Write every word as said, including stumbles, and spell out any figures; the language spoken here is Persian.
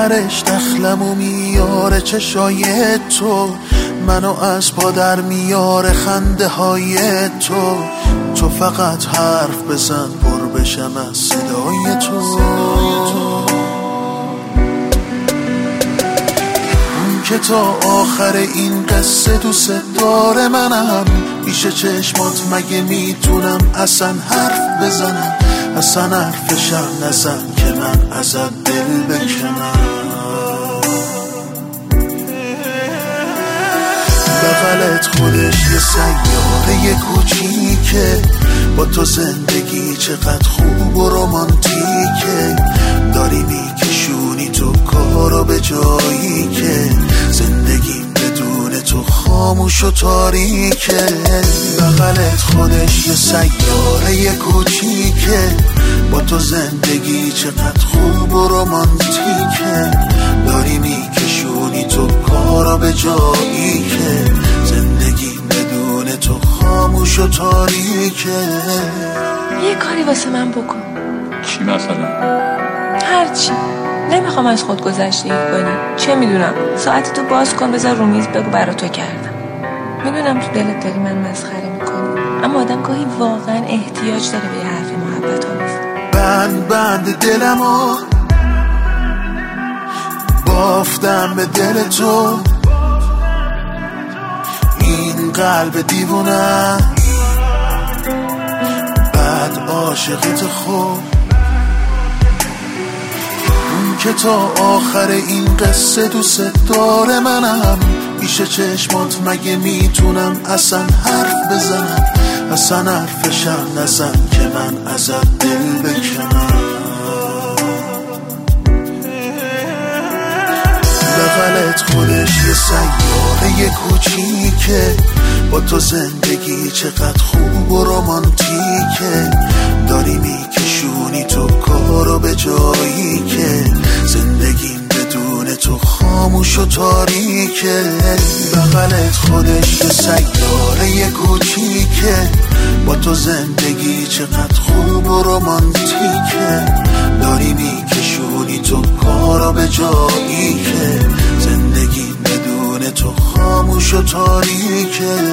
آخرش دخلمو میاره چشای تو، منو از پا در میاره خنده های تو. تو فقط حرف بزن پر بشم از صدای تو. اون که تا آخر این قصه دوست داره منم، پیش چشمات مگه میتونم اصلا حرف بزنم؟ اصلا حرفشم نزن که من ازت دل بکنم. بغلت خودش یه سیاره کوچیکه، با تو زندگی چقدر خوب و رومانتیکه. داری میکشونی تو کارو به جایی که زندگی بدون تو خاموش و تاریکه. بغلت خودش یه سیاره کوچیکه، با تو زندگی چقدر خوب و رومانتیکه. داری میکشونی تو کارو به جایی که زندگی بدون تو خاموش و تاریکه. یه کاری واسه من بکن. چی مثلا؟ هرچی. نمیخوام از خود گذشتگی کنی. چه میدونم، ساعت تو باز کن بذار رو میز بگو برا تو کردم. میدونم تو دلت داری من مسخره میکنی، اما آدم گاهی واقعا احتیاج داره به یه حرف محبت آمیز. بند بند دلمو بافتم به دل تو، این قلب دیوونه بعد عاشقت خوب. اون که تا آخر این قصه دوست داره منم، پیش چشمات مگه میتونم اصلا حرف بزنم؟ اصلا حرفشم نزن که من ازت دل بکنم. بغلت خودش یه سیاره کوچیکه، با تو زندگی چقدر خوب و رومانتیکه. داری میکشونی تو کارو به جایی که زندگی بدون تو خاموش و تاریکه. بغلت خودش یه سیاره کوچیکه، با تو زندگی چقدر خوب و رومانتیکه. داری میکشونی تو کارو به جایی که زندگی بدون تو خاموش و تاریکه.